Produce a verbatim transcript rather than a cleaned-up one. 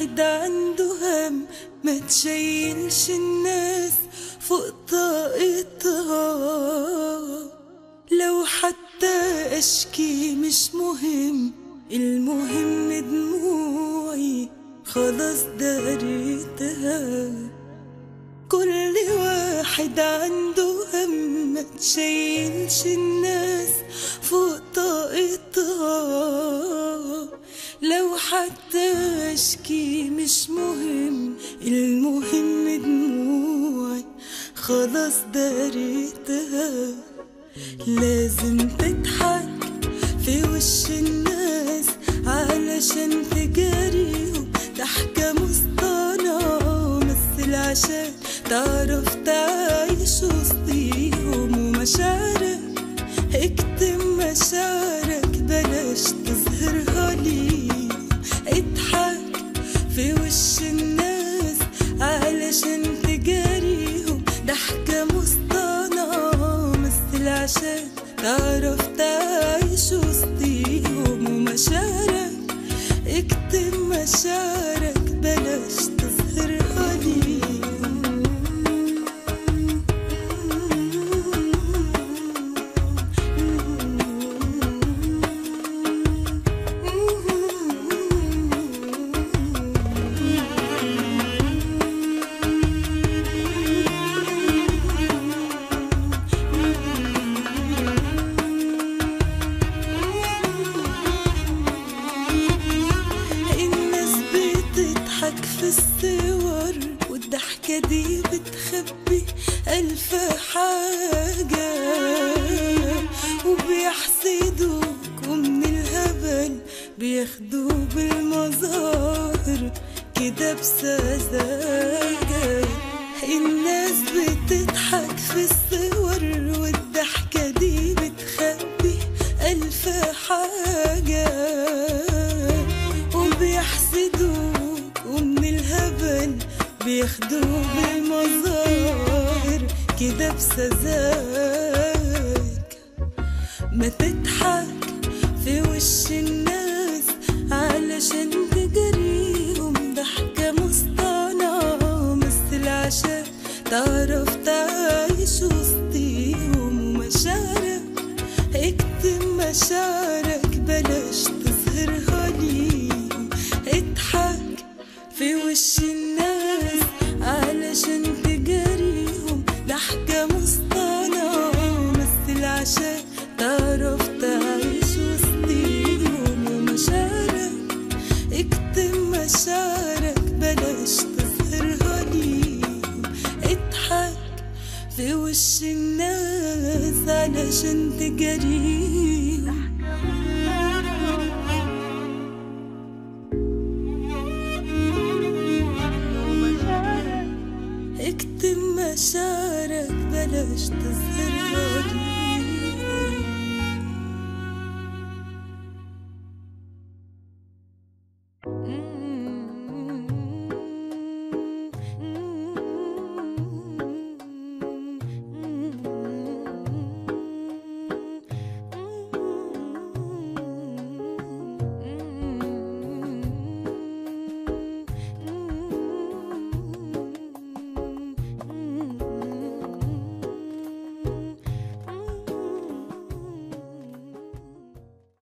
واحد عنده هم ما تشيلش الناس فوق طاقتها. لو حتى اشكي مش مهم، المهم دموعي خلاص داريتها. كل واحد عنده هم ما تشيلش الناس فوق طاقتها. لو حتى اشكي مش مهم، المهم دموعي خلاص داريتها. لازم تضحك في وش الناس علشان تجاريهم، ضحكة مصطنعة مثل عشان تعرف تعيش وسطيهم. ومشاعرك اكتم مشاعرك بلاش تظهرها ليهم. اضحك في وش الناس علشان تجاريهم، ضحكة مصطنعة مثل عشان تعرف تعيش وسطيهم. ومشاعرك اكتم مشاعرك بلاش تظهرها ليهم. في الصور والضحكة دي بتخبي ألف حاجة، وبيحسدوك ومن الهبل بياخدوا بالمظاهر كده بسذاجة. الناس بتضحك في الصور والضحكة دي بتخبي ألف حاجة، وبيحسدوك ومن الهبل بياخدوا بالمظاهر كده بسذاجة. ما تضحك في وش الناس علشان تجاريهم، ضحكة مصطنعة مثل عشان تعرف تعيش وسطيهم. ومشاعرك اكتم مشاعرك بلاش تظهرها ليهم. اضحك في وش الناس علشان تجاريهم، ضحكة مصطنعة مثل عشان تعرف تعيش وسطيهم. ومشاعرك اكتم مشاعرك بلاش تظهرها ليهم. اضحك في وش الناس علشان تجاريهم. اكتم مشاعرك بلاش تظهرها ليهم.